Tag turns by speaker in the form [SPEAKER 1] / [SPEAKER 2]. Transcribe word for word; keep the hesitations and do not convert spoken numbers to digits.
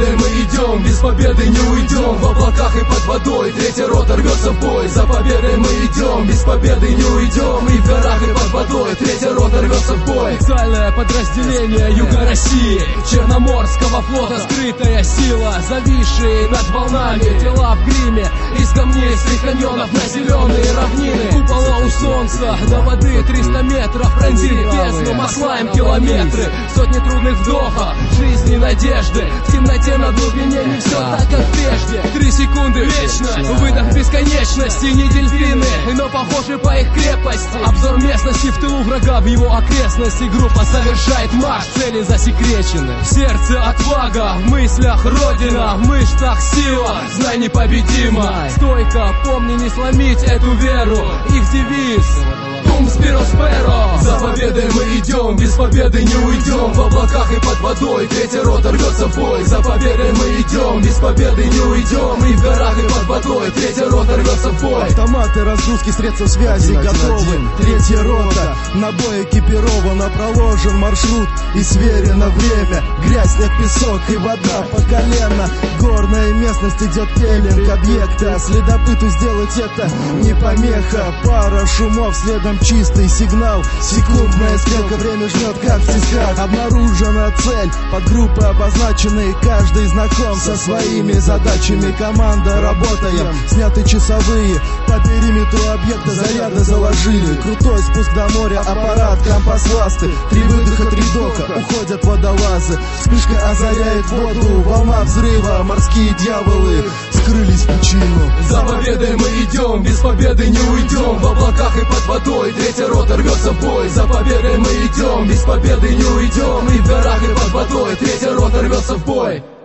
[SPEAKER 1] победой мы идем, без победы не уйдем. В облаках и под водой третья рота рвется в бой. За победой мы идем, без победы не уйдем. И в горах и под водой третья рота рвется в бой.
[SPEAKER 2] Специальное подразделение Юга России, Черноморского флота, скрытая сила, зависшие над волнами тела в гриме, из камней с каньонов на зеленые равнины. Купола у солнца, до воды триста метров, пронзили бездну, мы слаем километры. Сотни трудных вдохов, жизни, надежды. В темноте на глубине не все так, как прежде. Три секунды вечность, выдох бесконечности. Не дельфины, но похожи по их крепости. Обзор местности в тылу врага, в его окрестности. Группа совершает марш, цели засекречены. В сердце отвага, в мыслях родина, в мышцах сила, знай непобедима. Стойко, помни не сломить эту веру. Их девиз Дум Спиро Сперо.
[SPEAKER 1] За победой мы идем, без победы не уйдем. В облаках и под водой третья рота рвется в бой. За победой мы идем, без победы не уйдем. И в горах и под водой третья рота рвется в бой.
[SPEAKER 3] Автоматы, разгрузки, средства связи готовы. Третья рота, на бой экипирована, проложен маршрут и сверено время. Грязь, снег, песок и вода по колено. Горная местность идет пеленг объекта. Следопыту сделать это не помеха. Пара шумов, следом чистый сигнал. Секундная стрелка, время жмет, как в тисках. Обнаружена цель, подгруппы обозначены. Каждый знаком со своими задачами. Команда, работаем, сняты часовые. По периметру объекта заряды заложили. Крутой спуск до моря, аппарат, компас, ласты. Три выдоха, три дока, уходят водолазы. Вспышка озаряет воду, волна взрыва. Морские дьяволы скрылись в пучину.
[SPEAKER 1] За победой мы идем, без победы не уйдем. В облаках и под водой третья рота рвется в бой. За победой мы идем, без победы не уйдем. И в горах и под водой третья рота рвется в бой.